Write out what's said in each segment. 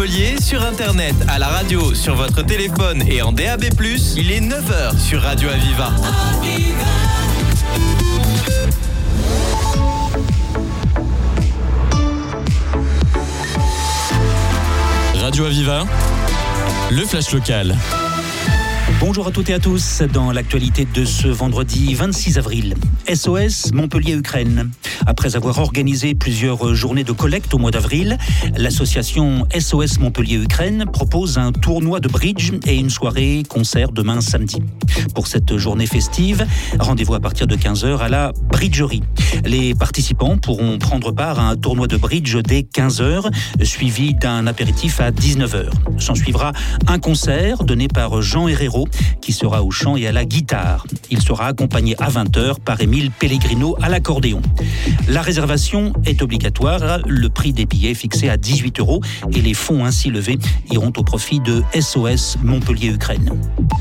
Montpellier, sur internet, à la radio, sur votre téléphone et en DAB+, il est 9h sur Radio Aviva. Radio Aviva, le flash local. Bonjour à toutes et à tous. Dans l'actualité de ce vendredi 26 avril, SOS Montpellier-Ukraine. Après avoir organisé plusieurs journées de collecte au mois d'avril, l'association SOS Montpellier-Ukraine propose un tournoi de bridge et une soirée concert demain samedi. Pour cette journée festive, rendez-vous à partir de 15h à la bridgerie. Les participants pourront prendre part à un tournoi de bridge dès 15h, suivi d'un apéritif à 19h. S'en suivra un concert donné par Jean Herrero, qui sera au chant et à la guitare. Il sera accompagné à 20h par Émile Pellegrino à l'accordéon. La réservation est obligatoire, le prix des billets est fixé à 18 € et les fonds ainsi levés iront au profit de SOS Montpellier-Ukraine.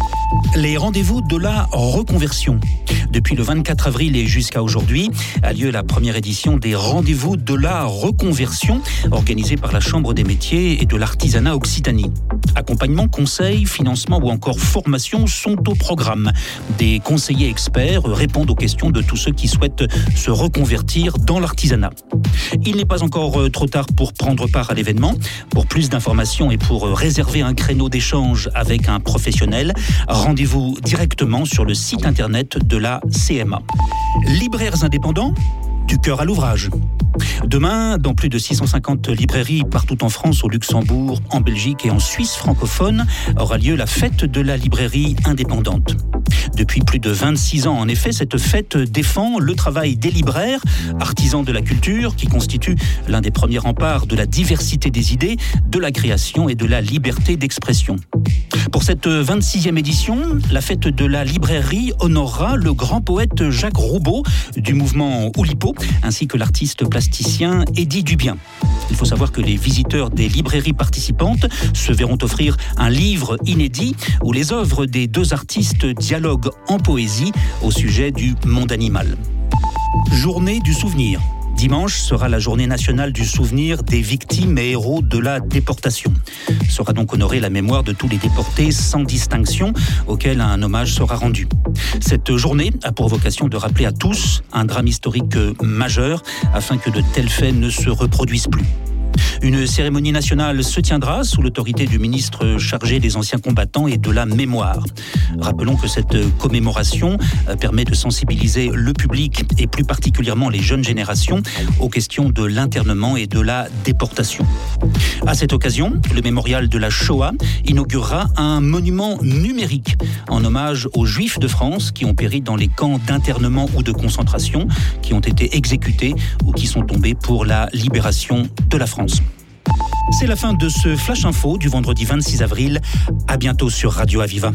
Les rendez-vous de la reconversion. Depuis le 24 avril et jusqu'à aujourd'hui, a lieu la première édition des rendez-vous de la reconversion organisée par la Chambre des métiers et de l'artisanat Occitanie. Accompagnement, conseil, financement ou encore formation sont au programme. Des conseillers experts répondent aux questions de tous ceux qui souhaitent se reconvertir dans l'artisanat. Il n'est pas encore trop tard pour prendre part à l'événement. Pour plus d'informations et pour réserver un créneau d'échange avec un professionnel, rendez-vous directement sur le site internet de la CMA. Libraires indépendants, du cœur à l'ouvrage. Demain, dans plus de 650 librairies partout en France, au Luxembourg, en Belgique et en Suisse francophone, aura lieu la fête de la librairie indépendante. Depuis plus de 26 ans, en effet, cette fête défend le travail des libraires, artisans de la culture, qui constituent l'un des premiers remparts de la diversité des idées, de la création et de la liberté d'expression. Pour cette 26e édition, la fête de la librairie honorera le grand poète Jacques Roubaud du mouvement Oulipo, ainsi que l'artiste plasticien Eddie Dubien. Il faut savoir que les visiteurs des librairies participantes se verront offrir un livre inédit où les œuvres des deux artistes dialoguent en poésie au sujet du monde animal. Journée du souvenir. Dimanche sera la journée nationale du souvenir des victimes et héros de la déportation. Sera donc honorée la mémoire de tous les déportés sans distinction, auxquels un hommage sera rendu. Cette journée a pour vocation de rappeler à tous un drame historique majeur afin que de tels faits ne se reproduisent plus. Une cérémonie nationale se tiendra sous l'autorité du ministre chargé des anciens combattants et de la mémoire. Rappelons que cette commémoration permet de sensibiliser le public et plus particulièrement les jeunes générations aux questions de l'internement et de la déportation. À cette occasion, le mémorial de la Shoah inaugurera un monument numérique en hommage aux Juifs de France qui ont péri dans les camps d'internement ou de concentration, qui ont été exécutés ou qui sont tombés pour la libération de la France. C'est la fin de ce Flash Info du vendredi 26 avril. À bientôt sur Radio Aviva.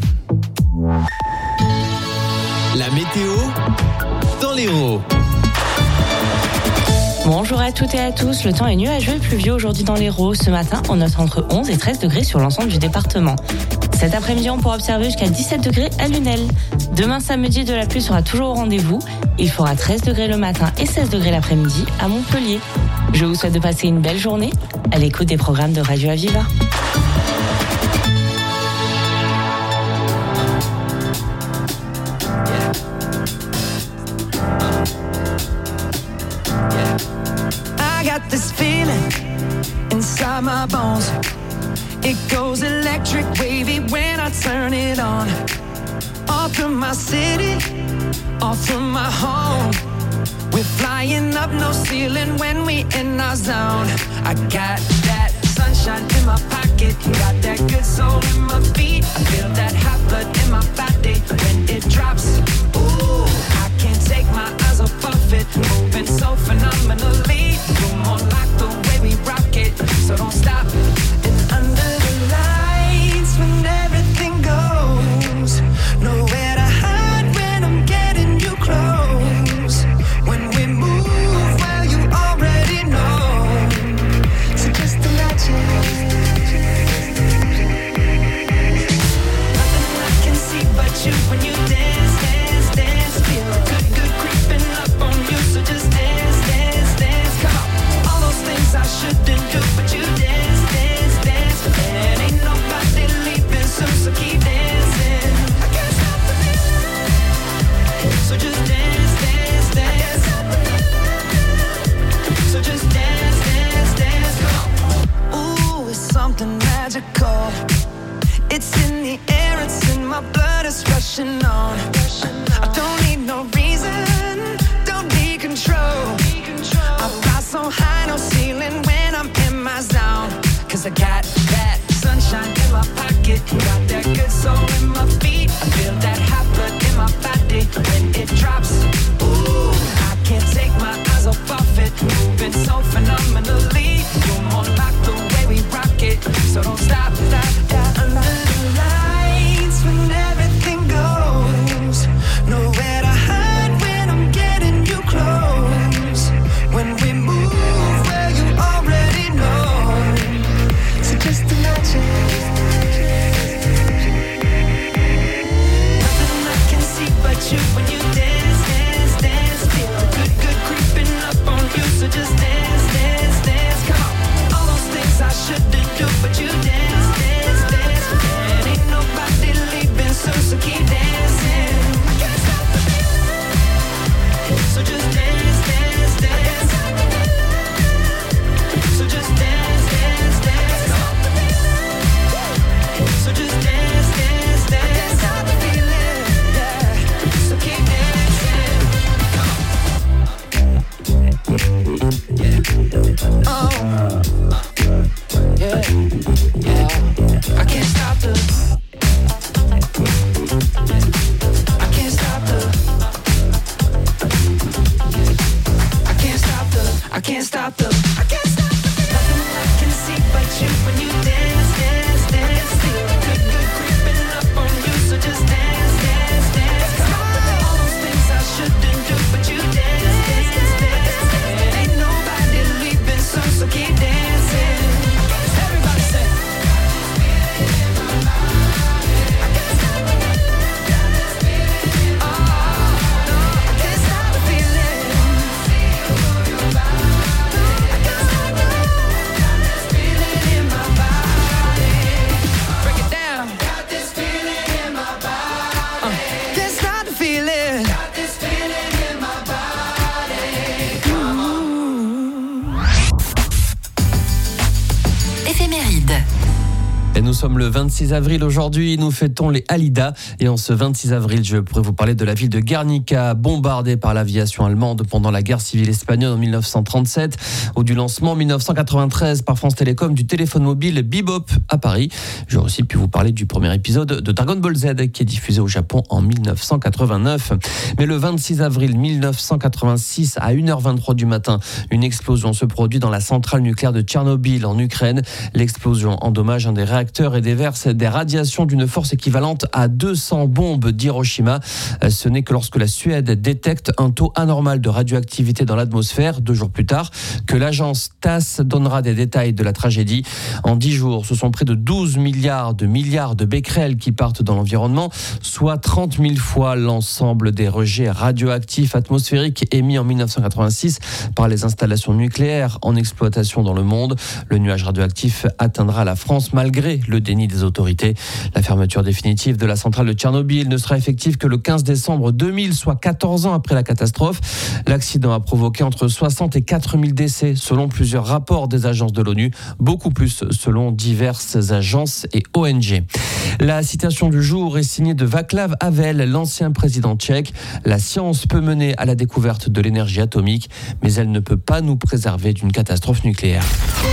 La météo dans l'Hérault. Bonjour à toutes et à tous. Le temps est nuageux et pluvieux aujourd'hui dans l'Hérault. Ce matin, on note entre 11 et 13 degrés sur l'ensemble du département. Cet après-midi, on pourra observer jusqu'à 17 degrés à Lunel. Demain samedi, de la pluie sera toujours au rendez-vous. Il fera 13 degrés le matin et 16 degrés l'après-midi à Montpellier. Je vous souhaite de passer une belle journée à l'écoute des programmes de Radio Aviva. I got this feeling inside my bones. It goes electric wavy when I turn it on. Off from my city, off from my home. We're flying up, no ceiling when we in our zone. I got that sunshine in my pocket, got that good soul in my feet. I feel that hot blood in my body when it drops. Ooh, I can't take my eyes off of it, moving so phenomenally. You're more like the way we rock it, so don't stop. And under the lights when everything goes, nowhere to hide when I'm getting you close. When we move, well, you already know. So just imagine. Nothing I can see but you when you dance, dance, dance. I fly so high, no ceiling when I'm in my zone. 'Cause I got that sunshine in my pocket, got that good soul in my feet. I feel that hot blood in my body when it drops. Ooh, I can't take my eyes off it, moving so phenomenally. You're more like the way we rock it, so don't stop, stop, stop. Under the lights when everything goes, nowhere to hide when I'm getting you close. When we move where you already know, so just imagine. Nothing I can see but you when you dance, dance, dance. Feel the good, good creeping up on you, so just dance, dance, dance. Come on, all those things I shouldn't do, but you dance, dance, dance. And ain't nobody leaving soon, so keep dancing. I can't stop the feeling, so just dance, dance, dance. So just dance, dance, dance. So just dance, dance, dance. I can't stop the feeling, yeah. So keep dancing. Oh, yeah, yeah. I can't stop the. I can't stop the. I can't stop the. I can't stop the. I can't stop the. Nothing I can see but you when you dance, dance, dance. Feel the good, good creeping up on you, so just dance, dance, dance. Come on, all those things I shouldn't do, but you dance, dance, dance. And ain't nobody leaving soon, so keep dancing. Everybody say. I can't stop the feeling. Oh, no, I can't stop the feeling. I can't stop the feeling in my body. Break it down. Got this feeling in my body. Can't stop the feeling. Got this feeling in my body. Come on. Éphéméride. Et nous sommes le 26 avril aujourd'hui, nous fêtons les Halidas. Et en ce 26 avril, je pourrais vous parler de la ville de Guernica, bombardée par l'aviation allemande pendant la guerre civile espagnole en 1937, ou du lancement en 1993 par France Télécom du téléphone mobile Bebop à Paris. J'aurais aussi pu vous parler du premier épisode de Dragon Ball Z qui est diffusé au Japon en 1989. Mais le 26 avril 1986 à 1h23 du matin, une explosion se produit dans la centrale nucléaire de Tchernobyl en Ukraine. L'explosion endommage un des réacteurs et déverse des radiations d'une force équivalente à 200 bombes d'Hiroshima. Ce n'est que lorsque la Suède détecte un taux anormal de radioactivité dans l'atmosphère, 2 jours plus tard, que l'agence TASS donnera des détails de la tragédie. En 10 jours, ce sont près de 12 milliards de becquerels qui partent dans l'environnement, soit 30 000 fois l'ensemble des rejets radioactifs atmosphériques émis en 1986 par les installations nucléaires en exploitation dans le monde. Le nuage radioactif atteindra la France malgré le déni des autorités. La fermeture définitive de la centrale de Tchernobyl ne sera effective que le 15 décembre 2000, soit 14 ans après la catastrophe. L'accident a provoqué entre 60 et 4000 décès selon plusieurs rapports des agences de l'ONU, beaucoup plus selon diverses agences et ONG. La citation du jour est signée de Václav Havel, l'ancien président tchèque. La science peut mener à la découverte de l'énergie atomique, mais elle ne peut pas nous préserver d'une catastrophe nucléaire.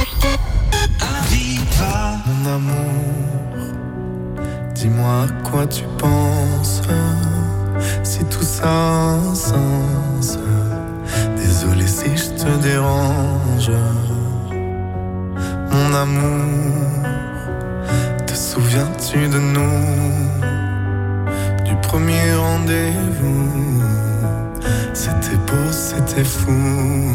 Mon amour, dis-moi à quoi tu penses, si tout ça a un sens. Désolé si je te dérange. Mon amour, te souviens-tu de nous, du premier rendez-vous? C'était beau, c'était fou.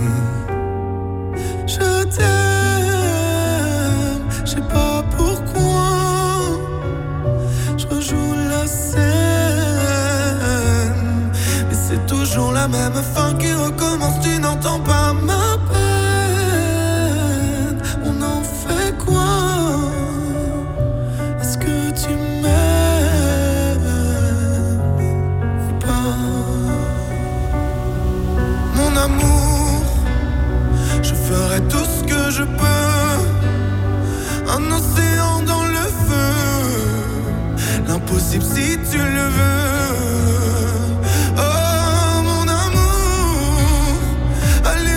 Je t'aime, je sais pas pourquoi. Je rejoue la scène, mais c'est toujours la même fin qui recommence. Tu n'entends pas ma peine. On en fait quoi? Est-ce que tu m'aimes ou pas? Mon amour, je ferai tout ce que je peux. Un océan dans le feu, l'impossible si tu le veux. Oh mon amour, allez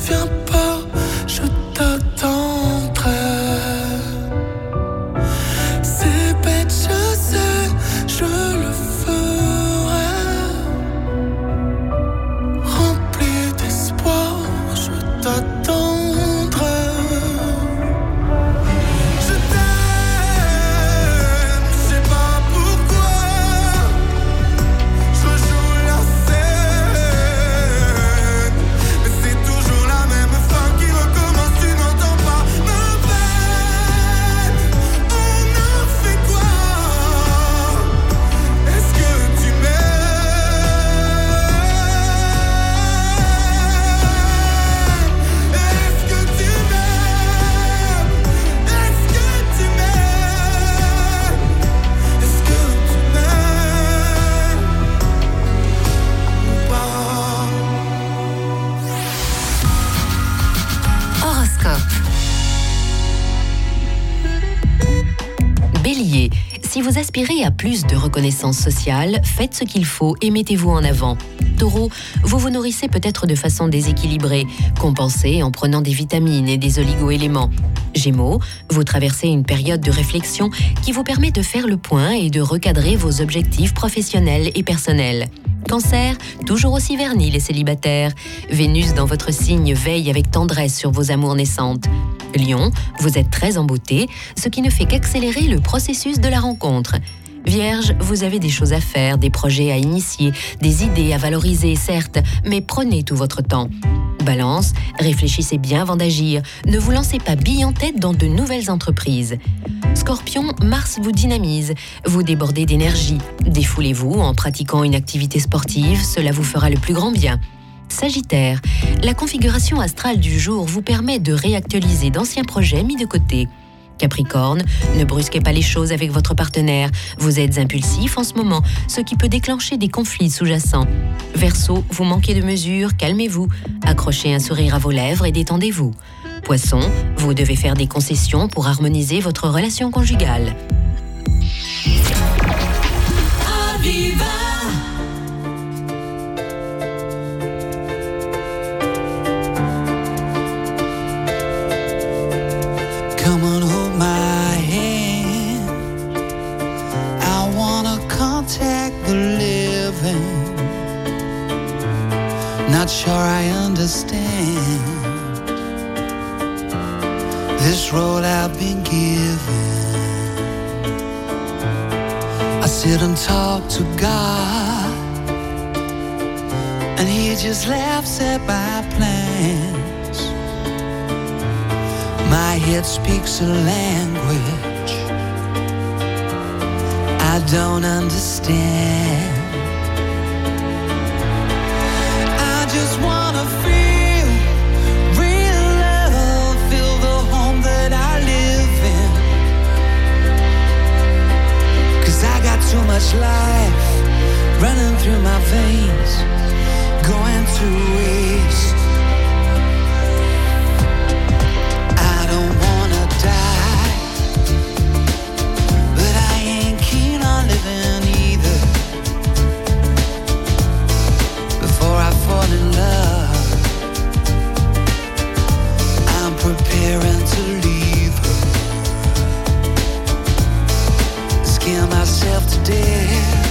viens pas, je t'attendrai. C'est bête, je sais, je le ferai. Rempli d'espoir, je t'attendrai. Je t'aime, je sais pas pourquoi. Je joue la scène, mais c'est toujours la même fin qui recommence, tu n'entends pas ma peine. On a fait quoi? Est-ce que tu m'aimes? Est-ce que tu m'aimes? Est-ce que tu m'aimes? Est-ce que tu m'aimes ou pas? Horoscope. Bélier, si vous aspirez à plus de reconnaissance sociale, faites ce qu'il faut et mettez-vous en avant. Taureau, vous vous nourrissez peut-être de façon déséquilibrée, compensez en prenant des vitamines et des oligo-éléments. Gémeaux, vous traversez une période de réflexion qui vous permet de faire le point et de recadrer vos objectifs professionnels et personnels. Cancer, toujours aussi vernis les célibataires. Vénus dans votre signe veille avec tendresse sur vos amours naissantes. Lion, vous êtes très embouté, ce qui ne fait qu'accélérer le processus de la rencontre. Vierge, vous avez des choses à faire, des projets à initier, des idées à valoriser, certes, mais prenez tout votre temps. Balance, réfléchissez bien avant d'agir. Ne vous lancez pas bille en tête dans de nouvelles entreprises. Scorpion, Mars vous dynamise. Vous débordez d'énergie. Défoulez-vous en pratiquant une activité sportive, cela vous fera le plus grand bien. Sagittaire, la configuration astrale du jour vous permet de réactualiser d'anciens projets mis de côté. Capricorne, ne brusquez pas les choses avec votre partenaire. Vous êtes impulsif en ce moment, ce qui peut déclencher des conflits sous-jacents. Verseau, vous manquez de mesure, calmez-vous. Accrochez un sourire à vos lèvres et détendez-vous. Poisson, vous devez faire des concessions pour harmoniser votre relation conjugale. Aviva. Come on, hold my hand. I wanna contact the living. Not sure I understand this role I've been given. I sit and talk to God, and He just laughs at my plans. My head speaks a language I don't understand. I just wanna feel real love, feel the home that I live in. 'Cause I got too much life running through my veins, going to waste. I don't wanna die, but I ain't keen on living either. Before I fall in love, I'm preparing to leave her. Scare myself to death.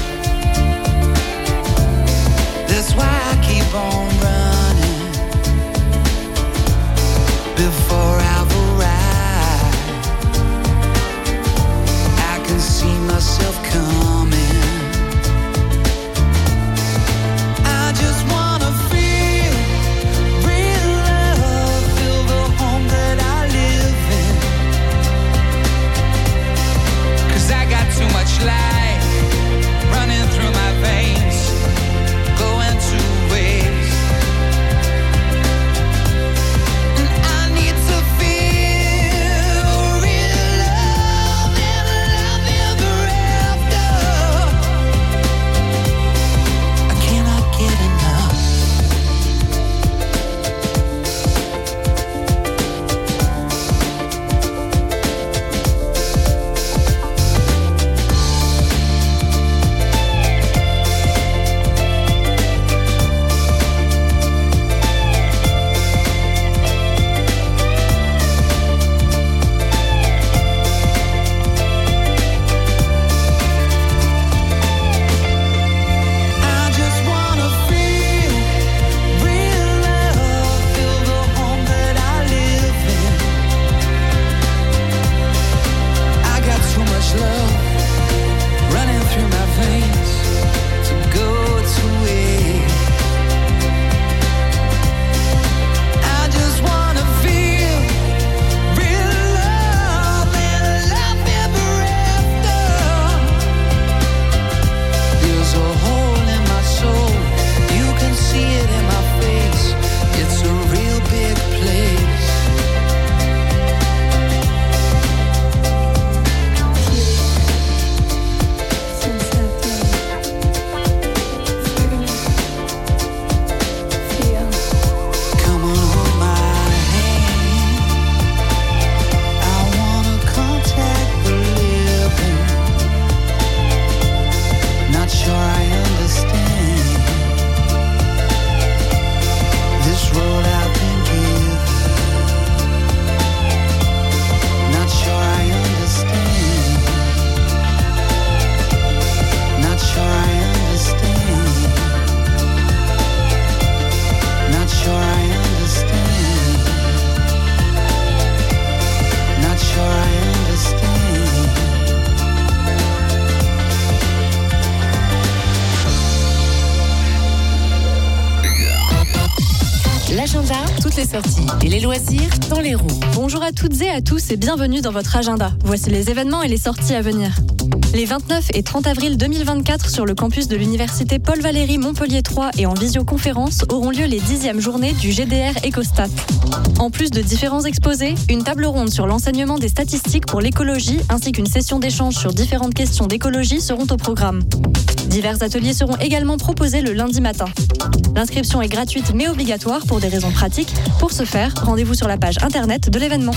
toutes les sorties et les loisirs dans l'Hérault. Bonjour à toutes et à tous et bienvenue dans votre agenda. Voici les événements et les sorties à venir. Les 29 et 30 avril 2024 sur le campus de l'université Paul Valéry Montpellier 3 et en visioconférence auront lieu les 10e journées du GDR EcoStat. En plus de différents exposés, une table ronde sur l'enseignement des statistiques pour l'écologie ainsi qu'une session d'échange sur différentes questions d'écologie seront au programme. Divers ateliers seront également proposés le lundi matin. L'inscription est gratuite mais obligatoire pour des raisons pratiques. Pour ce faire, rendez-vous sur la page internet de l'événement.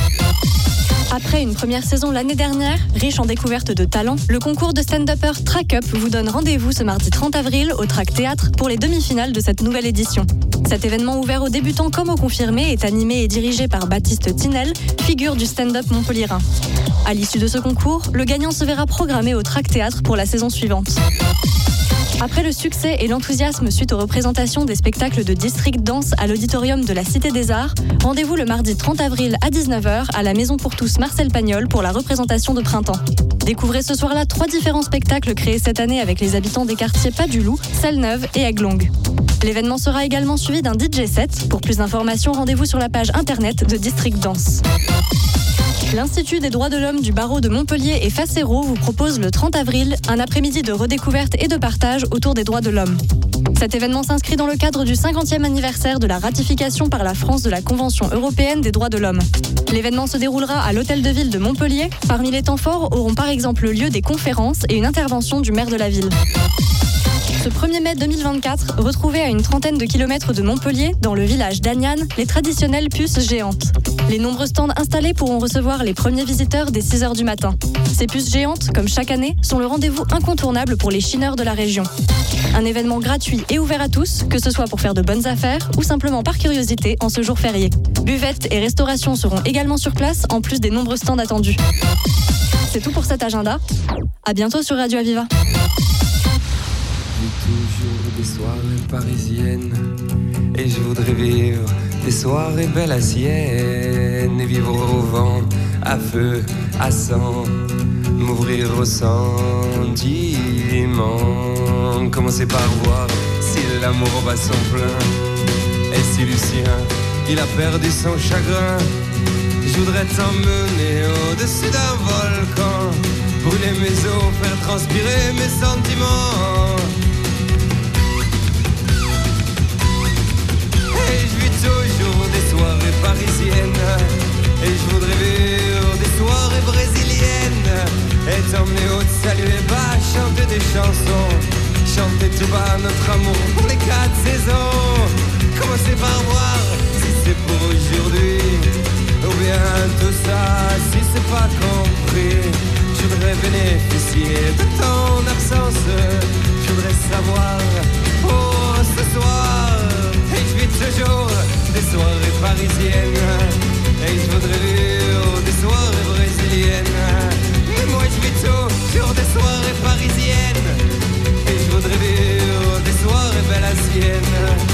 Après une première saison l'année dernière, riche en découvertes de talents, le concours de stand-upper Track Up vous donne rendez-vous ce mardi 30 avril au Track Théâtre pour les demi-finales de cette nouvelle édition. Cet événement ouvert aux débutants comme aux confirmés est animé et dirigé par Baptiste Tinel, figure du stand-up montpelliérain. À l'issue de ce concours, le gagnant se verra programmé au Track Théâtre pour la saison suivante. Après le succès et l'enthousiasme suite aux représentations des spectacles de District Dance à l'auditorium de la Cité des Arts, rendez-vous le mardi 30 avril à 19h à la Maison pour tous Marcel Pagnol pour la représentation de printemps. Découvrez ce soir-là 3 différents spectacles créés cette année avec les habitants des quartiers Pas-du-Loup, Salles-Neuve et Aiglongue. L'événement sera également suivi d'un DJ set. Pour plus d'informations, rendez-vous sur la page internet de District Dance. L'Institut des droits de l'homme du barreau de Montpellier et Faceyros vous propose le 30 avril un après-midi de redécouverte et de partage autour des droits de l'homme. Cet événement s'inscrit dans le cadre du 50e anniversaire de la ratification par la France de la Convention européenne des droits de l'homme. L'événement se déroulera à l'Hôtel de Ville de Montpellier. Parmi les temps forts auront par exemple lieu des conférences et une intervention du maire de la ville. Ce 1er mai 2024, retrouvez à une trentaine de kilomètres de Montpellier, dans le village d'Agnan, les traditionnelles puces géantes. Les nombreux stands installés pourront recevoir les premiers visiteurs dès 6h du matin. Ces puces géantes, comme chaque année, sont le rendez-vous incontournable pour les chineurs de la région. Un événement gratuit et ouvert à tous, que ce soit pour faire de bonnes affaires ou simplement par curiosité en ce jour férié. Buvettes et restauration seront également sur place, en plus des nombreux stands attendus. C'est tout pour cet agenda. À bientôt sur Radio Aviva. Toujours des soirées parisiennes et je voudrais vivre des soirées belles à sienne et vivre au vent, à feu, à sang, m'ouvrir au sentiment. Commencer par voir si l'amour bat son plein et si Lucien il a perdu son chagrin. Je voudrais t'emmener au-dessus d'un volcan, brûler mes os, faire transpirer mes sentiments. Et je vis toujours des soirées parisiennes et je voudrais vivre des soirées brésiliennes et t'emmener au salut et bas, chanter des chansons, chanter tout bas notre amour pour les 4 saisons. Commencer par voir si c'est pour aujourd'hui ou bien tout ça si c'est pas compris. Je voudrais bénéficier de ton absence, je voudrais savoir pour ce soir. Et je vis toujours des soirées parisiennes et je voudrais vivre des soirées brésiliennes. Mais moi je vis toujours des soirées parisiennes et je voudrais vivre des soirées belles à sienne.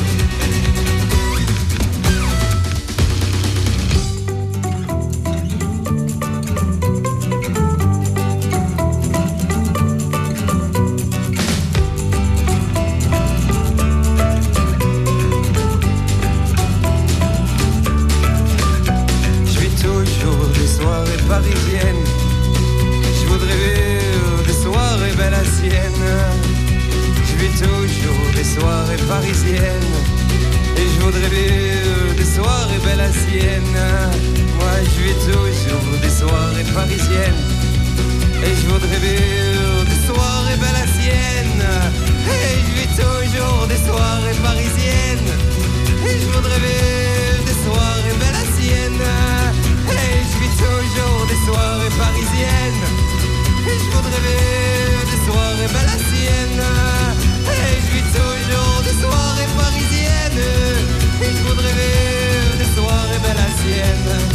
Parisienne, je voudrais vivre des soirées belles à sienne. Je vis toujours des soirées parisiennes et je voudrais vivre des soirées belles à sienne. Moi je vis toujours des soirées parisiennes et je voudrais vivre des soirées belles à sienne. Et je vis toujours des soirées parisiennes et je voudrais vivre des soirées belles à sienne. Et je vis toujours des soirées parisiennes et je voudrais vivre des soirées belles à sienne. Et je vis toujours des soirées parisiennes et je voudrais vivre des soirées belles à sienne.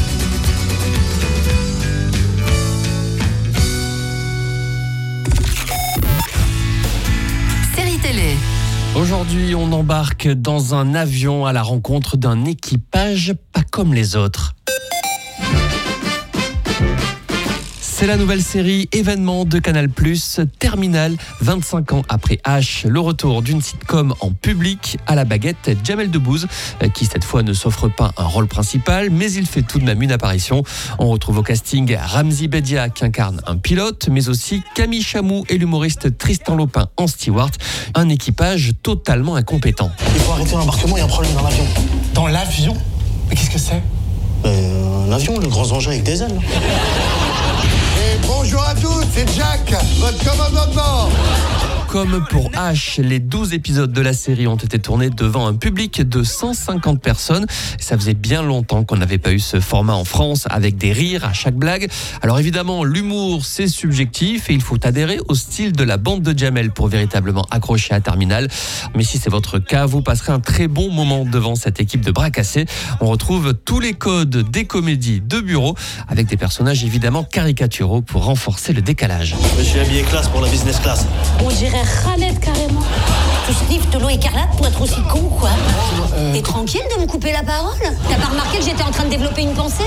Série télé. Aujourd'hui, on embarque dans un avion à la rencontre d'un équipage pas comme les autres. C'est la nouvelle série événement de Canal+, Terminal, 25 ans après H, le retour d'une sitcom en public à la baguette, Jamel Debbouze, qui cette fois ne s'offre pas un rôle principal, mais il fait tout de même une apparition. On retrouve au casting Ramzy Bedia qui incarne un pilote, mais aussi Camille Chamou et l'humoriste Tristan Lopin en steward, un équipage totalement incompétent. Il faut arrêter l'embarquement, il y a un problème dans l'avion. Dans l'avion? Mais qu'est-ce que c'est? Un avion, le grand engin avec des ailes. Bonjour à tous, c'est Jack, votre commandant de bord. Comme pour H, les 12 épisodes de la série ont été tournés devant un public de 150 personnes. Ça faisait bien longtemps qu'on n'avait pas eu ce format en France, avec des rires à chaque blague. Alors évidemment, l'humour, c'est subjectif et il faut adhérer au style de la bande de Jamel pour véritablement accrocher à Terminal. Mais si c'est votre cas, vous passerez un très bon moment devant cette équipe de bras cassés. On retrouve tous les codes des comédies de bureau, avec des personnages évidemment caricaturaux pour renforcer le décalage. Je suis habillé classe pour la business class. On dirait Khaled carrément. Tu sniffes de l'eau écarlate pour être aussi con, quoi. T'es tranquille de me couper la parole? T'as pas remarqué que j'étais en train de développer une pensée?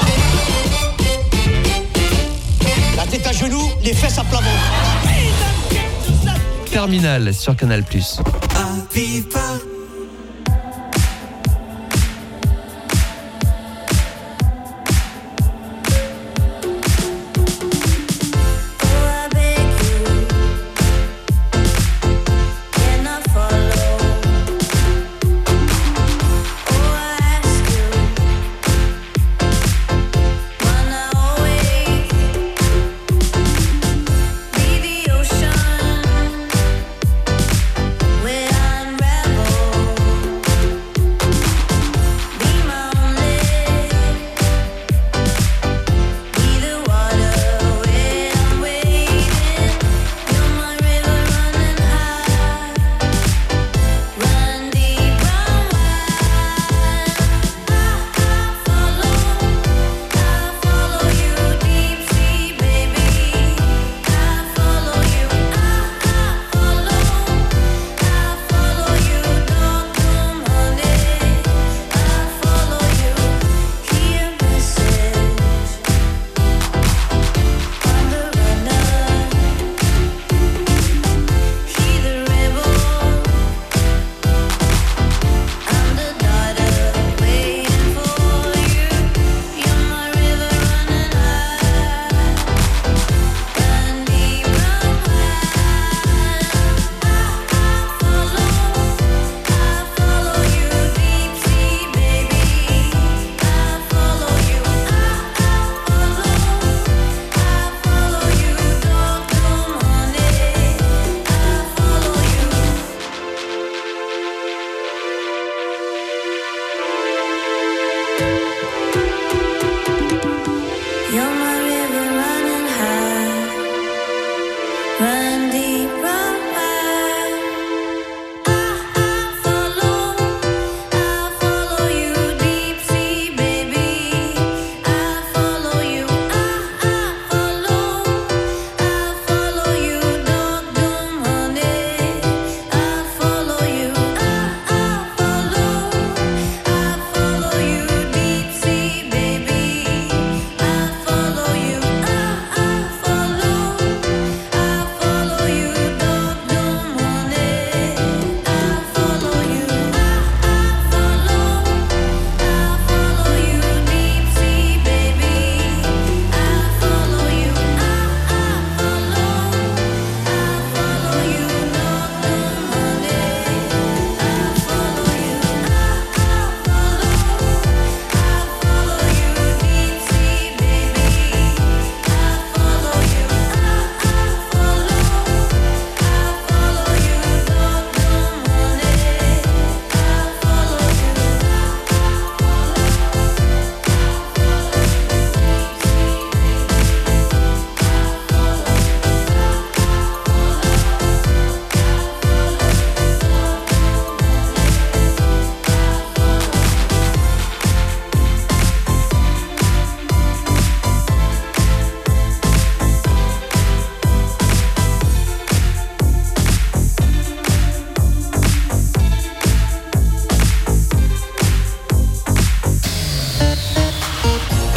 La tête à genoux, les fesses à plat ventre. Terminal sur Canal+.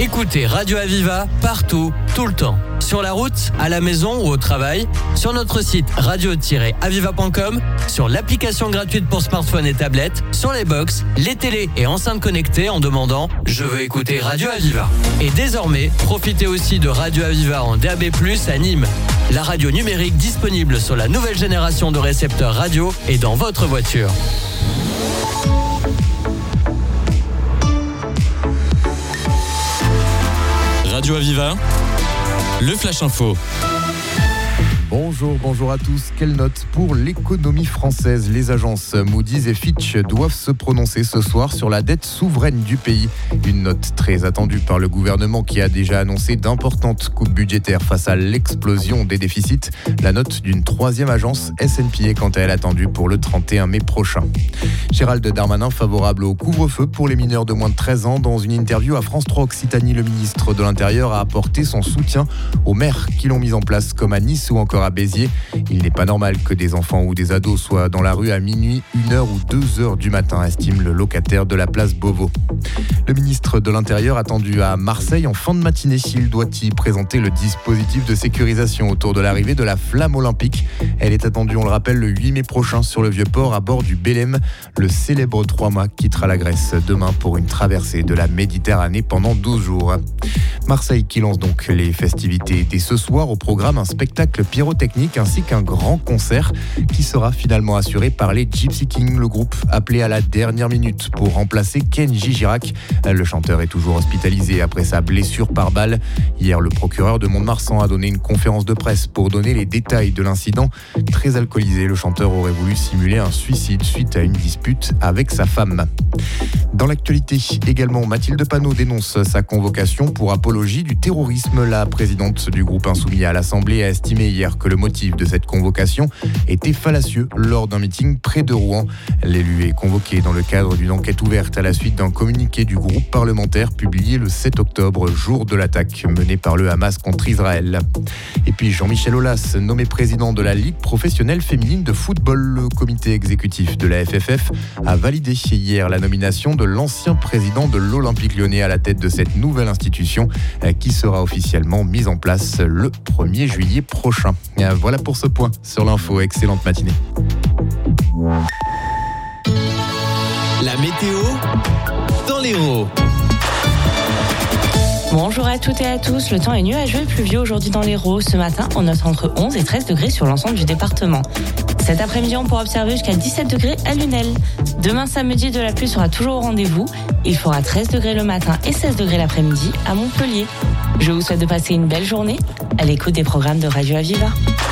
Écoutez Radio Aviva partout, tout le temps. Sur la route, à la maison ou au travail, sur notre site radio-aviva.com, sur l'application gratuite pour smartphone et tablette, sur les box, les télés et enceintes connectées en demandant « Je veux écouter Radio Aviva ». Et désormais, profitez aussi de Radio Aviva en DAB+, à Nîmes. La radio numérique disponible sur la nouvelle génération de récepteurs radio et dans votre voiture. Radio Aviva, le Flash Info. Bonjour à tous. Quelle note pour l'économie française? Les agences Moody's et Fitch doivent se prononcer ce soir sur la dette souveraine du pays. Une note très attendue par le gouvernement qui a déjà annoncé d'importantes coupes budgétaires face à l'explosion des déficits. La note d'une troisième agence, S&P, est quant à elle attendue pour le 31 mai prochain. Gérald Darmanin favorable au couvre-feu pour les mineurs de moins de 13 ans. Dans une interview à France 3 Occitanie, le ministre de l'Intérieur a apporté son soutien aux maires qui l'ont mis en place, comme à Nice ou encore à Béziers. Il n'est pas normal que des enfants ou des ados soient dans la rue à minuit, 1h ou 2h du matin, estime le locataire de la place Beauvau. Le ministre de l'Intérieur attendu à Marseille en fin de matinée. Il doit y présenter le dispositif de sécurisation autour de l'arrivée de la flamme olympique. Elle est attendue, on le rappelle, le 8 mai prochain sur le Vieux-Port à bord du Belém. Le célèbre 3-mâts quittera la Grèce demain pour une traversée de la Méditerranée pendant 12 jours. Marseille qui lance donc les festivités dès ce soir. Au programme, un spectacle pyrotechnique ainsi qu'un grand concert qui sera finalement assuré par les Gypsy Kings, le groupe appelé à la dernière minute pour remplacer Kenji Girac. Le chanteur est toujours hospitalisé après sa blessure par balle. Hier, le procureur de Mont-de-Marsan a donné une conférence de presse pour donner les détails de l'incident. Très alcoolisé, le chanteur aurait voulu simuler un suicide suite à une dispute avec sa femme. Dans l'actualité également, Mathilde Panot dénonce sa convocation pour apologie du terrorisme. La présidente du groupe Insoumis à l'Assemblée a estimé hier que le motif de cette convocation était fallacieux lors d'un meeting près de Rouen. L'élu est convoqué dans le cadre d'une enquête ouverte à la suite d'un communiqué du groupe parlementaire publié le 7 octobre, jour de l'attaque menée par le Hamas contre Israël. Et puis Jean-Michel Aulas, nommé président de la Ligue professionnelle féminine de football. Le comité exécutif de la FFF a validé hier la nomination de l'ancien président de l'Olympique Lyonnais à la tête de cette nouvelle institution qui sera officiellement mise en place le 1er juillet prochain. Voilà pour ce point sur l'info. Excellente matinée. La météo dans l'Hérault. Bonjour à toutes et à tous. Le temps est nuageux et pluvieux aujourd'hui dans l'Hérault. Ce matin, on note entre 11 et 13 degrés sur l'ensemble du département. Cet après-midi, on pourra observer jusqu'à 17 degrés à Lunel. Demain samedi, de la pluie sera toujours au rendez-vous. Il fera 13 degrés le matin et 16 degrés l'après-midi à Montpellier. Je vous souhaite de passer une belle journée à l'écoute des programmes de Radio Aviva.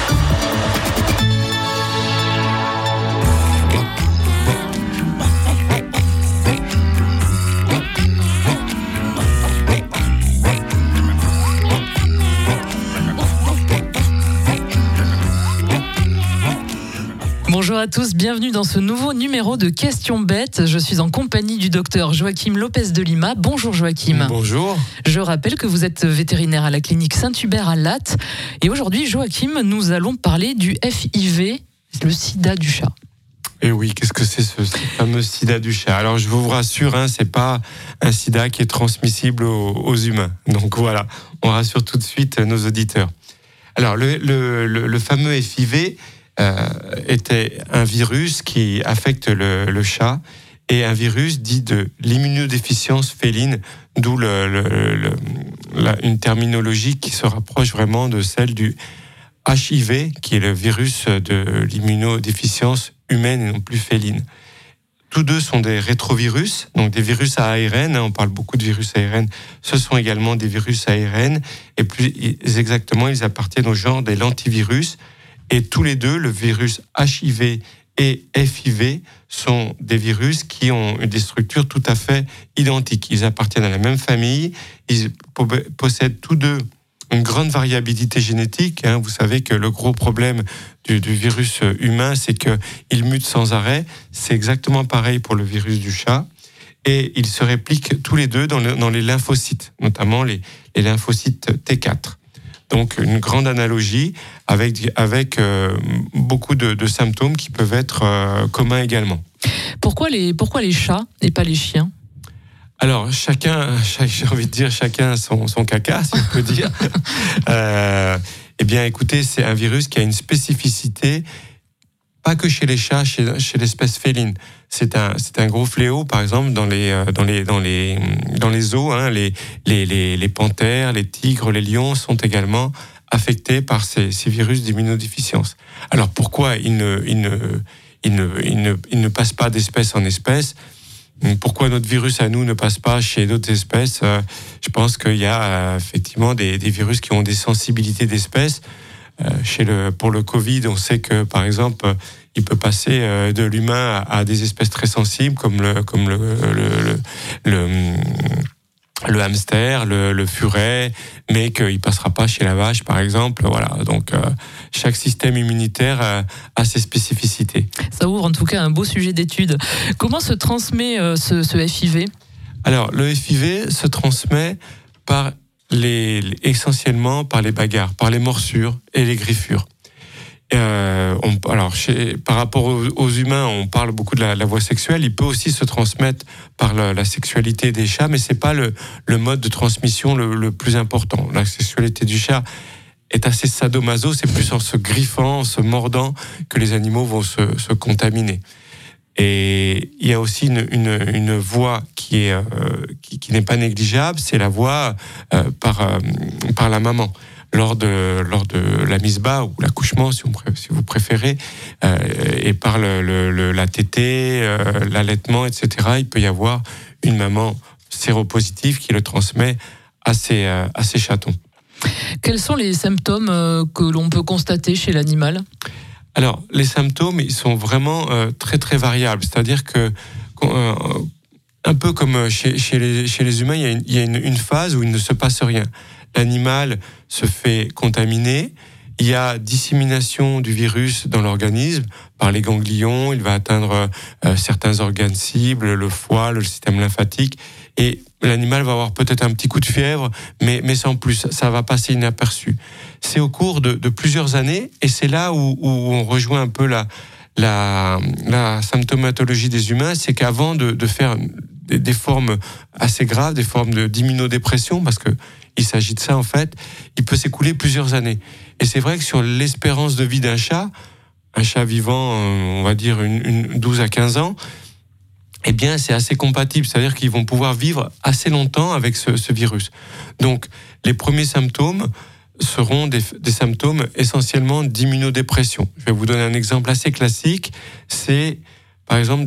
Bonjour à tous, bienvenue dans ce nouveau numéro de Questions Bêtes. Je suis en compagnie du docteur Joachim Lopez de Lima. Bonjour Joachim. Bonjour. Je rappelle que vous êtes vétérinaire à la clinique Saint-Hubert à Latte. Et aujourd'hui, Joachim, nous allons parler du FIV, le sida du chat. Et oui, qu'est-ce que c'est ce fameux sida du chat? Alors je vous rassure, c'est pas un sida qui est transmissible aux humains. Donc voilà, on rassure tout de suite nos auditeurs. Alors le fameux FIV était un virus qui affecte le chat et un virus dit de l'immunodéficience féline, d'où une terminologie qui se rapproche vraiment de celle du HIV, qui est le virus de l'immunodéficience humaine et non plus féline. Tous deux sont des rétrovirus, donc des virus à ARN. On parle beaucoup de virus ARN. Ce sont également des virus ARN. Et plus exactement, ils appartiennent au genre des lentivirus. Et tous les deux, le virus HIV et FIV, sont des virus qui ont des structures tout à fait identiques. Ils appartiennent à la même famille. Ils possèdent tous deux une grande variabilité génétique. Vous savez que le gros problème du virus humain, c'est qu'il mute sans arrêt. C'est exactement pareil pour le virus du chat. Et ils se répliquent tous les deux dans les lymphocytes, notamment les lymphocytes T4. Donc une grande analogie avec beaucoup de symptômes qui peuvent être communs également. Pourquoi les chats et pas les chiens ? Alors, j'ai envie de dire chacun son caca, si on peut dire. Eh bien, écoutez, c'est un virus qui a une spécificité, pas que chez les chats, chez l'espèce féline. C'est un gros fléau, par exemple, dans les zoos, hein, les panthères, les tigres, les lions sont également affectés par ces virus d'immunodéficience. Alors, pourquoi ils ne passent pas d'espèce en espèce? Pourquoi notre virus à nous ne passe pas chez d'autres espèces? Je pense qu'il y a effectivement des virus qui ont des sensibilités d'espèces. Pour le Covid, on sait que, par exemple, il peut passer de l'humain à des espèces très sensibles comme le hamster, le furet, mais qu'il passera pas chez la vache, par exemple. Voilà. Donc, chaque système immunitaire a ses spécificités. Ça ouvre en tout cas un beau sujet d'étude. Comment se transmet ce FIV? Alors, le FIV se transmet essentiellement par les bagarres, par les morsures et les griffures. Par rapport aux humains, on parle beaucoup de la voie sexuelle. Il peut aussi se transmettre par la sexualité des chats, mais c'est pas le mode de transmission le plus important. La sexualité du chat est assez sadomaso, c'est plus en se griffant, en se mordant que les animaux vont se contaminer. Et il y a aussi une voie qui n'est pas négligeable, c'est la voie par la maman. Lors de la mise bas ou l'accouchement, si vous préférez, et par la tétée, l'allaitement, etc., il peut y avoir une maman séropositive qui le transmet à ses chatons. Quels sont les symptômes que l'on peut constater chez l'animal ? Alors, les symptômes, ils sont vraiment très très variables. C'est-à-dire que un peu comme chez les humains, il y a une phase où il ne se passe rien. L'animal se fait contaminer, il y a dissémination du virus dans l'organisme par les ganglions, il va atteindre certains organes cibles, le foie, le système lymphatique, et l'animal va avoir peut-être un petit coup de fièvre, mais sans plus, ça va passer inaperçu. C'est au cours de plusieurs années, et c'est là où on rejoint un peu la symptomatologie des humains, c'est qu'avant de faire des formes assez graves, des formes d'immunodépression, parce que il s'agit de ça en fait, il peut s'écouler plusieurs années. Et c'est vrai que sur l'espérance de vie d'un chat vivant, on va dire, une 12 à 15 ans, eh bien c'est assez compatible, c'est-à-dire qu'ils vont pouvoir vivre assez longtemps avec ce virus. Donc les premiers symptômes seront des symptômes essentiellement d'immunodépression. Je vais vous donner un exemple assez classique, c'est par exemple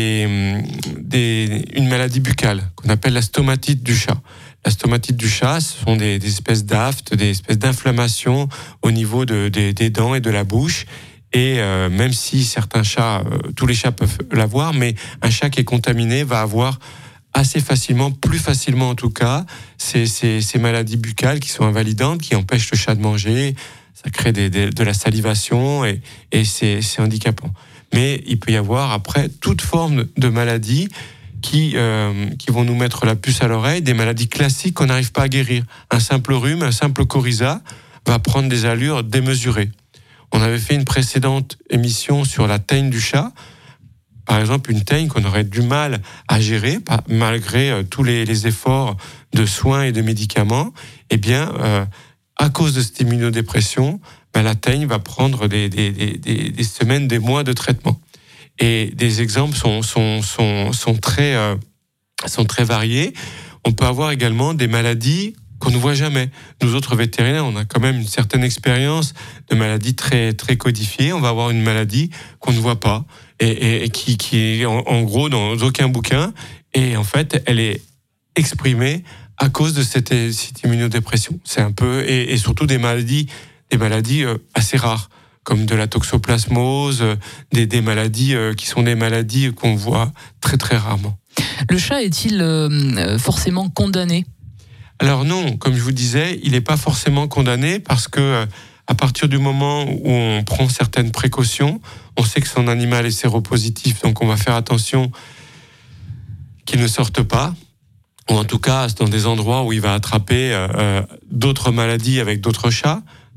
une maladie buccale qu'on appelle la stomatite du chat. La stomatite du chat, ce sont des espèces d'aftes, des espèces d'inflammations au niveau des dents et de la bouche. Et même si certains chats, tous les chats peuvent l'avoir, mais un chat qui est contaminé va avoir assez facilement, plus facilement en tout cas, ces maladies buccales qui sont invalidantes, qui empêchent le chat de manger. Ça crée de la salivation et c'est handicapant. Mais il peut y avoir après toute forme de maladies qui vont nous mettre la puce à l'oreille, des maladies classiques qu'on n'arrive pas à guérir. Un simple rhume, un simple coryza va prendre des allures démesurées. On avait fait une précédente émission sur la teigne du chat. Par exemple, une teigne qu'on aurait du mal à gérer, malgré tous les efforts de soins et de médicaments. Eh bien, à cause de cette immunodépression, la teigne va prendre des semaines, des mois de traitement. Et des exemples sont très variés. On peut avoir également des maladies qu'on ne voit jamais. Nous autres vétérinaires, on a quand même une certaine expérience de maladies très très codifiées. On va avoir une maladie qu'on ne voit pas et qui est en gros dans aucun bouquin. Et en fait, elle est exprimée à cause de cette immunodépression. C'est un peu et surtout des maladies assez rares, comme de la toxoplasmose, des maladies qui sont des maladies qu'on voit très très rarement. Le chat est-il forcément condamné ? Alors non, comme je vous disais, il n'est pas forcément condamné parce que à partir du moment où on prend certaines précautions, on sait que son animal est séropositif, donc on va faire attention qu'il ne sorte pas, ou en tout cas dans des endroits où il va attraper d'autres maladies avec d'autres chats.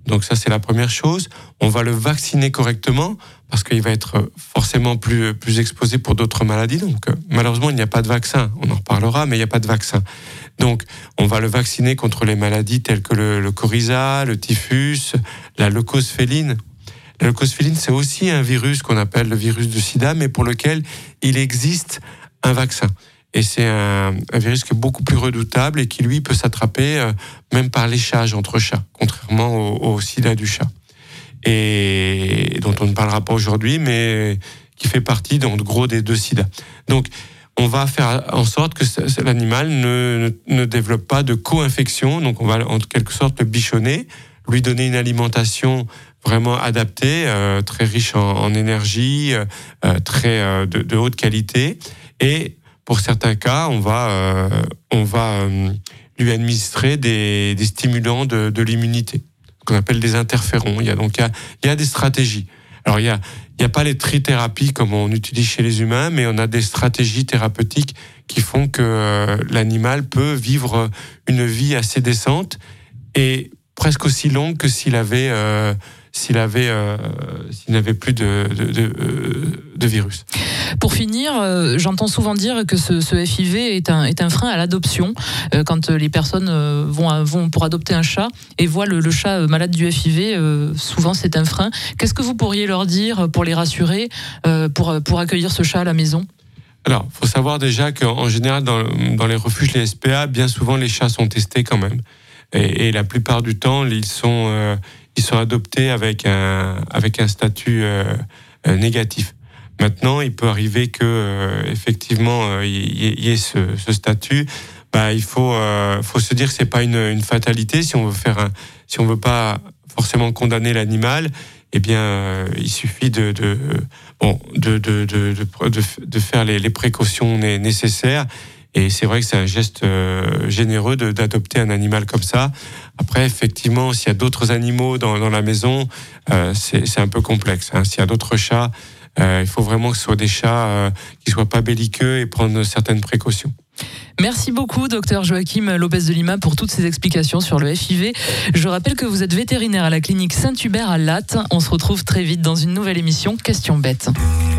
Donc ça, c'est la première chose. On va le vacciner correctement parce qu'il va être forcément plus exposé pour d'autres maladies. Donc malheureusement, il n'y a pas de vaccin. On en reparlera, mais il n'y a pas de vaccin. Donc on va le vacciner contre les maladies telles que le coryza, le typhus, la leucose féline. La leucose féline, c'est aussi un virus qu'on appelle le virus du sida, mais pour lequel il existe un vaccin. Et c'est un virus qui est beaucoup plus redoutable et qui, lui, peut s'attraper même par l'échage entre chats, contrairement au sida du chat. Et dont on ne parlera pas aujourd'hui, mais qui fait partie, en gros, des 2 sida. Donc, on va faire en sorte que l'animal ne développe pas de co-infection. Donc, on va, en quelque sorte, le bichonner, lui donner une alimentation vraiment adaptée, très riche en énergie, très de haute qualité. Et pour certains cas, on va lui administrer des stimulants de l'immunité, qu'on appelle des interférons. Il y a des stratégies. Alors, il y a pas les trithérapies comme on utilise chez les humains, mais on a des stratégies thérapeutiques qui font que l'animal peut vivre une vie assez décente et presque aussi longue que s'il n'avait plus de virus. Pour finir, j'entends souvent dire que ce FIV est un frein à l'adoption. Quand les personnes vont pour adopter un chat et voient le chat malade du FIV, souvent c'est un frein. Qu'est-ce que vous pourriez leur dire pour les rassurer, pour accueillir ce chat à la maison ? Alors, il faut savoir déjà qu'en général, dans les refuges, les SPA, bien souvent les chats sont testés quand même. Et la plupart du temps, ils sont adoptés avec un statut négatif. Maintenant, il peut arriver que effectivement il y ait ce statut. Il faut se dire que c'est pas une fatalité. Si on veut pas forcément condamner l'animal, eh bien il suffit de faire les précautions nécessaires. Et c'est vrai que c'est un geste généreux d'adopter un animal comme ça. Après, effectivement, s'il y a d'autres animaux dans la maison, c'est un peu complexe. S'il y a d'autres chats, il faut vraiment que ce soit des chats qui ne soient pas belliqueux et prendre certaines précautions. Merci beaucoup, Dr Joachim Lopez de Lima, pour toutes ces explications sur le FIV. Je rappelle que vous êtes vétérinaire à la clinique Saint-Hubert à Latte. On se retrouve très vite dans une nouvelle émission Question bête.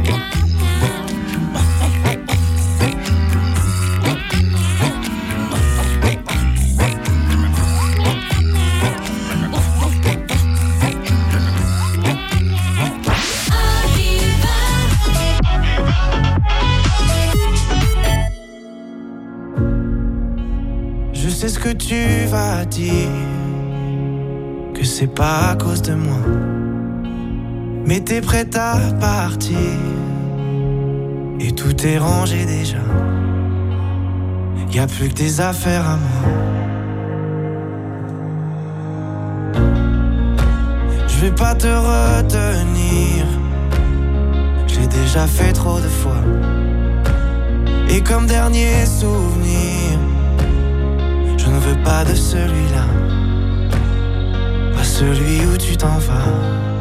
Je sais ce que tu vas dire, que c'est pas à cause de moi, mais t'es prête à partir et tout est rangé déjà. Y a plus que des affaires à moi. Je vais pas te retenir, j'ai déjà fait trop de fois. Et comme dernier souvenir, je ne veux pas de celui-là, pas celui où tu t'en vas.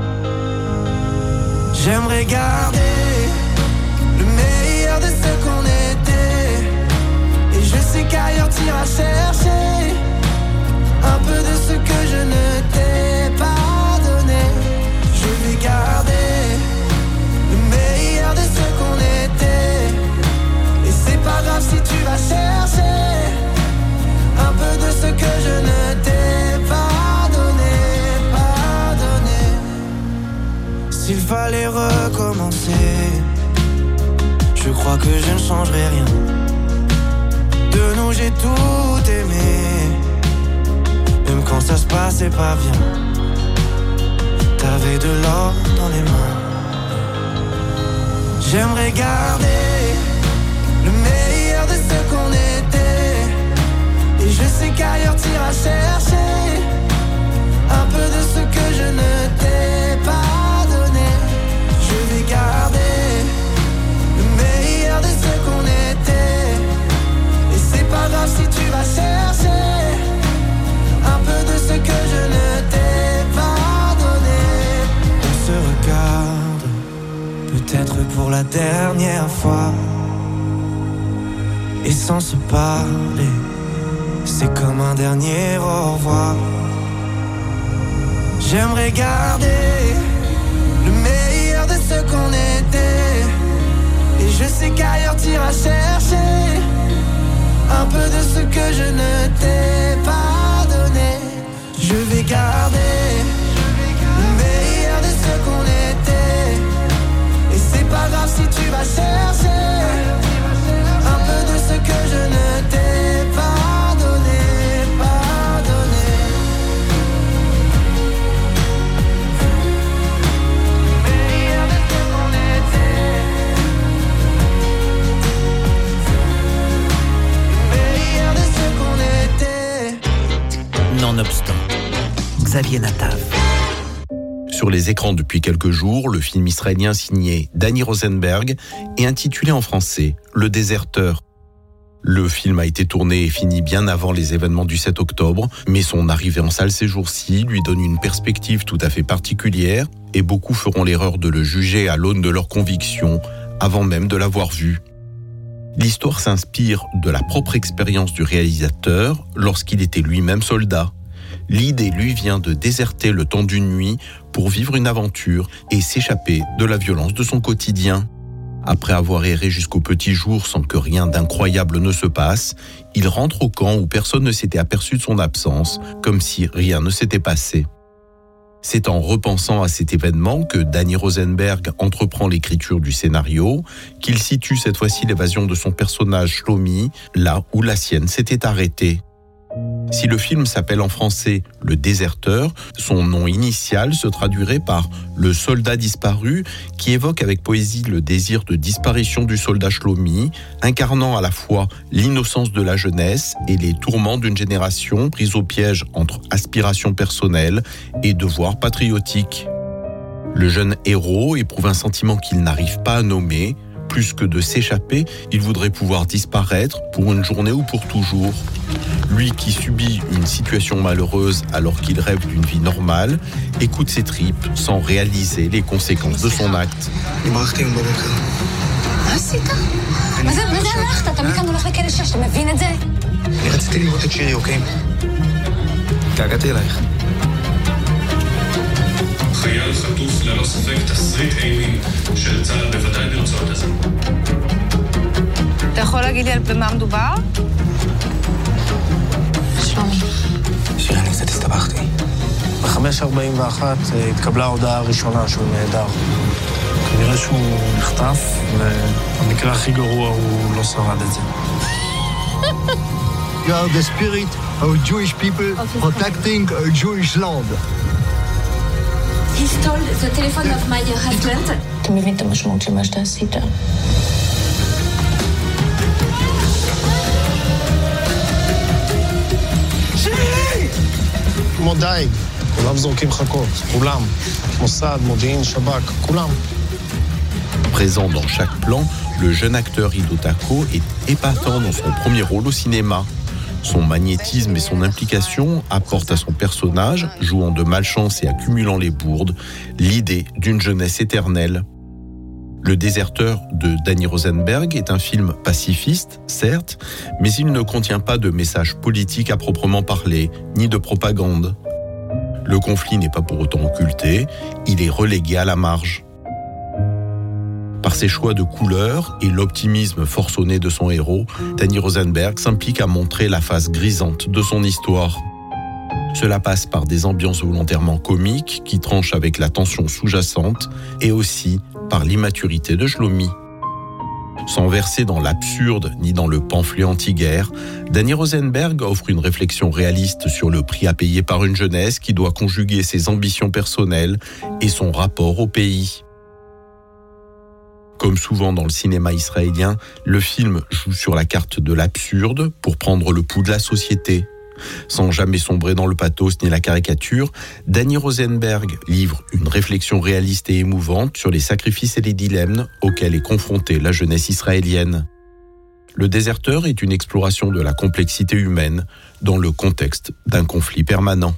J'aimerais garder le meilleur de ce qu'on était, et je sais qu'ailleurs t'iras chercher un peu de ce que je ne t'ai pas donné. Je vais garder le meilleur de ce qu'on était, et c'est pas grave si tu vas chercher un peu de ce que je ne t'ai pas donné, pas donné. S'il fallait recommencer, je crois que je ne changerai rien. De nous j'ai tout aimé, même quand ça se passait pas bien. T'avais de l'or dans les mains. J'aimerais garder le meilleur de ce qu'on était, et je sais qu'ailleurs t'iras chercher un peu de ce que je ne t'ai pas donné. Je vais garder le meilleur de ce qu'on était, et c'est pas grave si tu vas chercher un peu de ce que je ne t'ai pas donné. On se regarde, peut-être pour la dernière fois, et sans se parler, c'est comme un dernier au revoir. J'aimerais garder le meilleur de ce qu'on était. Et je sais qu'ailleurs t'iras chercher un peu de ce que je ne t'ai pas donné. Je vais garder le meilleur de ce qu'on était. Et c'est pas grave si tu vas chercher un peu de ce que je ne t'ai pas donné, pas donné. Le meilleur de ce qu'on était. Le meilleur de ce qu'on était. Nonobstant, Xavier Natav. Sur les écrans depuis quelques jours, le film israélien signé Danny Rosenberg est intitulé en français « Le déserteur ». Le film a été tourné et fini bien avant les événements du 7 octobre, mais son arrivée en salle ces jours-ci lui donne une perspective tout à fait particulière et beaucoup feront l'erreur de le juger à l'aune de leurs convictions avant même de l'avoir vu. L'histoire s'inspire de la propre expérience du réalisateur lorsqu'il était lui-même soldat. L'idée lui vient de déserter le temps d'une nuit pour vivre une aventure et s'échapper de la violence de son quotidien. Après avoir erré jusqu'au petit jour sans que rien d'incroyable ne se passe, il rentre au camp où personne ne s'était aperçu de son absence, comme si rien ne s'était passé. C'est en repensant à cet événement que Danny Rosenberg entreprend l'écriture du scénario, qu'il situe cette fois-ci l'évasion de son personnage Shlomi, là où la sienne s'était arrêtée. Si le film s'appelle en français « Le déserteur », son nom initial se traduirait par « Le soldat disparu » qui évoque avec poésie le désir de disparition du soldat Shlomi, incarnant à la fois l'innocence de la jeunesse et les tourments d'une génération prise au piège entre aspirations personnelles et devoirs patriotiques. Le jeune héros éprouve un sentiment qu'il n'arrive pas à nommer. Plus que de s'échapper, il voudrait pouvoir disparaître pour une journée ou pour toujours. Lui qui subit une situation malheureuse alors qu'il rêve d'une vie normale, écoute ses tripes sans réaliser les conséquences de son acte. חייל חטוף ללא ספק תסריט אימים של צה"ל בוודאי ברצועות הזה. אתה יכול להגיד לי במה מדובר? שלומי. שירה, אני קצת הסתבכתי. ב-5:41 התקבלה ההודעה הראשונה שהוא נהדר. כנראה שהוא נחטף, ובמקרה הכי גרוע הוא לא שרד את זה. You are the spirit of Jewish people protecting a Jewish land. He stole the telephone of my husband. אתה מבין את המשמעות של מה שאתה עשית? שירי! כמו דייג, כולם זורקים חכות, כולם. מוסד, מודיעין, שב"כ, כולם. Présent dans chaque plan, le jeune acteur Ido Tako est épatant dans son premier rôle au cinéma. Son magnétisme et son implication apportent à son personnage, jouant de malchance et accumulant les bourdes, l'idée d'une jeunesse éternelle. Le déserteur de Danny Rosenberg est un film pacifiste, certes, mais il ne contient pas de message politique à proprement parler, ni de propagande. Le conflit n'est pas pour autant occulté, il est relégué à la marge. Par ses choix de couleurs et l'optimisme forcené de son héros, Danny Rosenberg s'implique à montrer la face grisante de son histoire. Cela passe par des ambiances volontairement comiques qui tranchent avec la tension sous-jacente et aussi par l'immaturité de Shlomi. Sans verser dans l'absurde ni dans le pamphlet anti-guerre, Danny Rosenberg offre une réflexion réaliste sur le prix à payer par une jeunesse qui doit conjuguer ses ambitions personnelles et son rapport au pays. Comme souvent dans le cinéma israélien, le film joue sur la carte de l'absurde pour prendre le pouls de la société. Sans jamais sombrer dans le pathos ni la caricature, Danny Rosenberg livre une réflexion réaliste et émouvante sur les sacrifices et les dilemmes auxquels est confrontée la jeunesse israélienne. Le déserteur est une exploration de la complexité humaine dans le contexte d'un conflit permanent.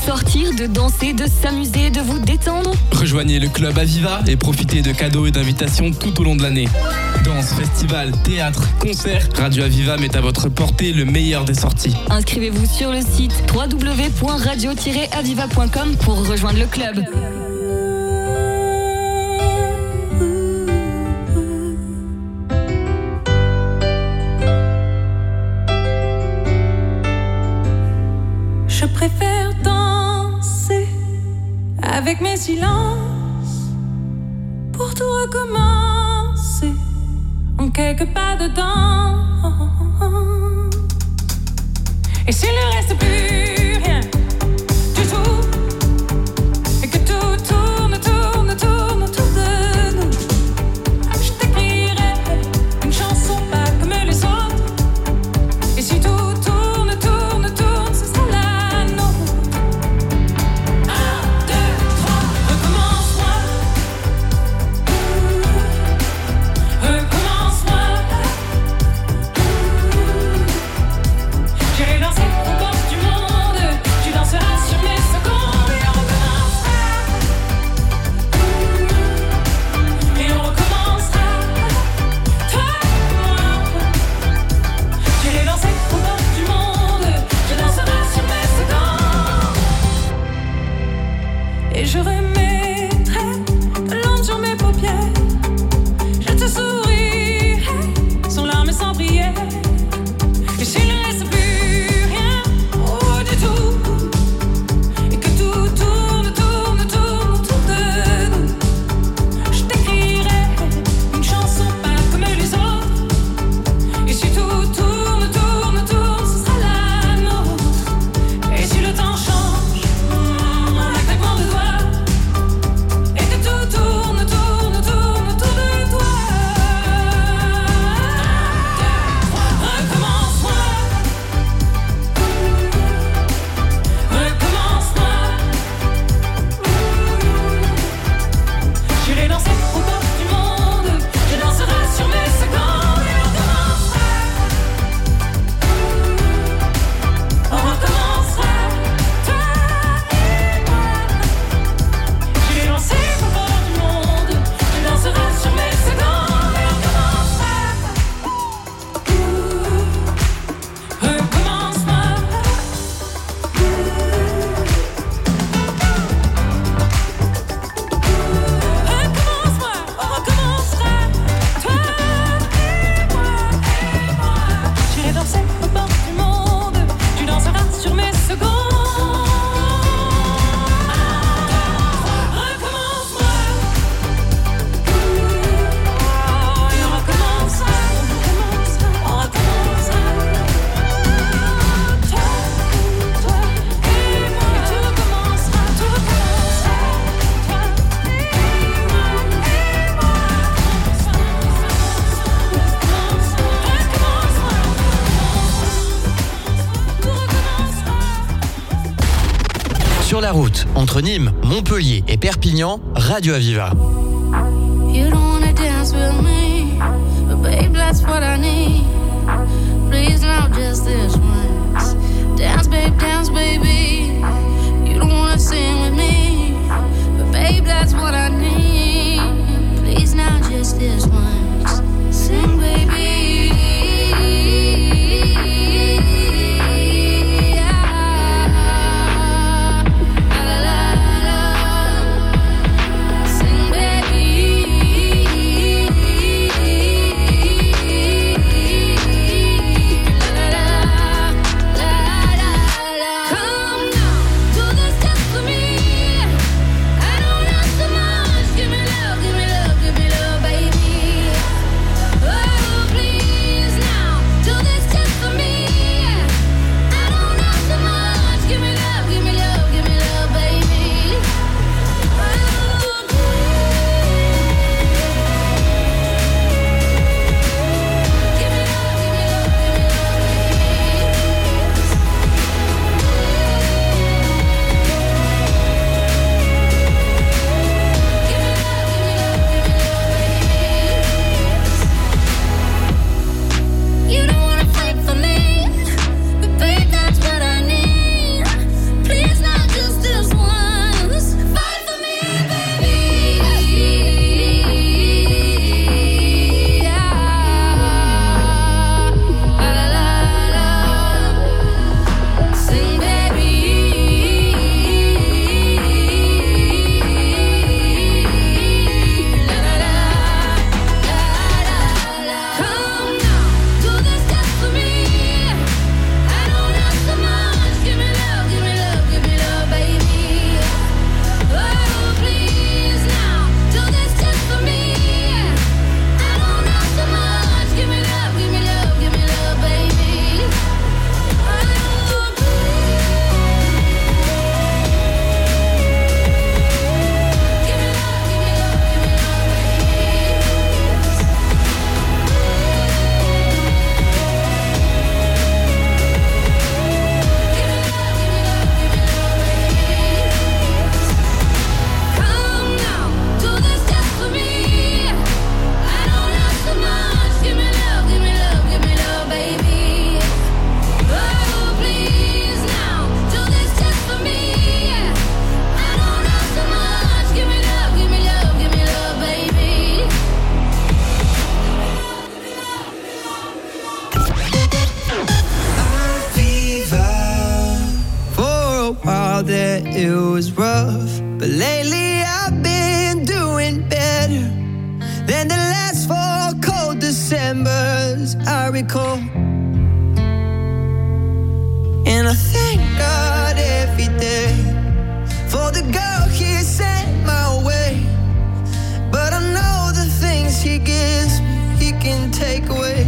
sortir, de danser, de s'amuser, de vous détendre? Rejoignez le club Aviva et profitez de cadeaux et d'invitations tout au long de l'année. Danse, festival, théâtre, concerts, Radio Aviva met à votre portée le meilleur des sorties. Inscrivez-vous sur le site www.radio-aviva.com pour rejoindre le club. Je préfère danser avec mes silences pour tout recommencer en quelques pas dedans. Et s'il ne reste plus rien du tout, et que tout tourne autour de nous, je t'écrirai une chanson pas comme les autres. Et si tout tourne, ce sera la nôtre. 1, 2, 3, recommence-moi. Recommence-moi. J'irai danser aux portes du monde. Tu danseras sur mes secondes. Et on recommencera. Et on recommencera. Toi et moi. J'irai danser aux portes du monde. Tu danseras sur mes secondes. Et je remettrai de l'encre sur mes paupières. Je te sourirai sans larmes et sans prière. Et s'il ne reste plus rien du tout, et que tout tourne autour de nous, je t'écrirai une chanson pas comme les autres. Et si tout tourne, ce sera la nôtre. Et si le temps change, un claquement de doigts, et que tout tourne autour de toi. Recommence-moi. Recommence-moi. J'irai danser aux portes du monde. Tu danseras sur mes secondes. Et on recommencera. On recommencera. Toi et moi. J'irai danser aux portes du monde. Tu danseras sur mes secondes. Et on recommencera. Recommence-moi. Recommence-moi, on recommencera. Toi et moi. J'irai danser aux portes du monde. Tu danseras sur mes secondes. Recommence-moi. Et on recommencera. On recommencera. Toi et moi. Et tout recommencera. Toi et Sur la route, entre Nîmes, Montpellier et Perpignan, Radio Aviva. You don't wanna dance with me, but babe, that's what I need. Please now, just this once. Dance, baby. You don't wanna sing with me, but babe, that's what I need. Please now, just this once. Sing, baby. Come now, do this just for me. I don't ask for much. recall. And I thank God every day for the girl He sent my way. But I know the things He gives me, He can take away.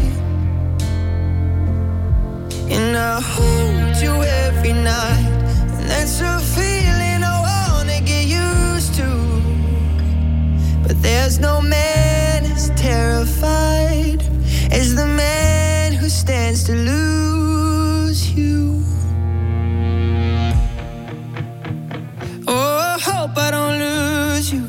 And I hold you every night, and that's a feeling I wanna get used to. But there's no man as terrified as the man who stands to lose you. Oh, I hope I don't lose you.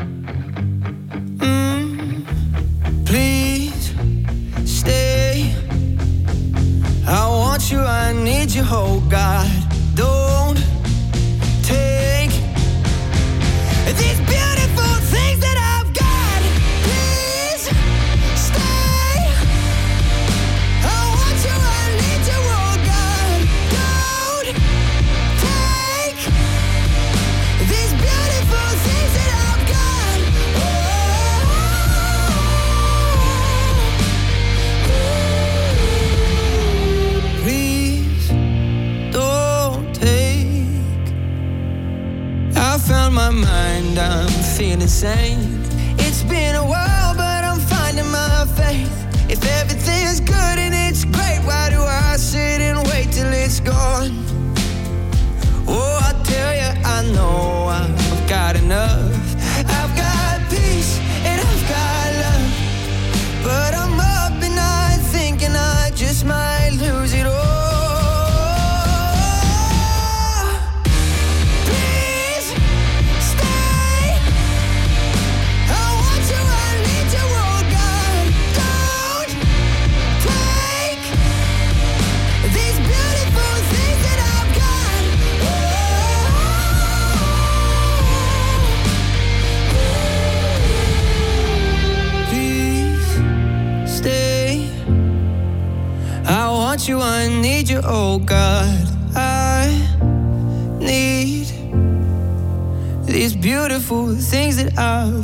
Please stay. I want you, I need you, oh God. Don't take these beautiful things that I've got. Please stay. I want you, I need you, oh God. Don't take these beautiful things that I've got. Please don't take. I found my mind, I'm feeling sane. It's been a while, but I'm finding my faith. If everything's good and it's great, why do I sit and wait till it's gone? Oh, I tell you, I know I've got enough. I've got peace and I've got love. But I'm up and I thinking I just might lose it all. Please stay. I want you, I need you, oh God. Don't take these beautiful things that I've got. Please stay. I want you, I need you, oh God. I need these beautiful things that I've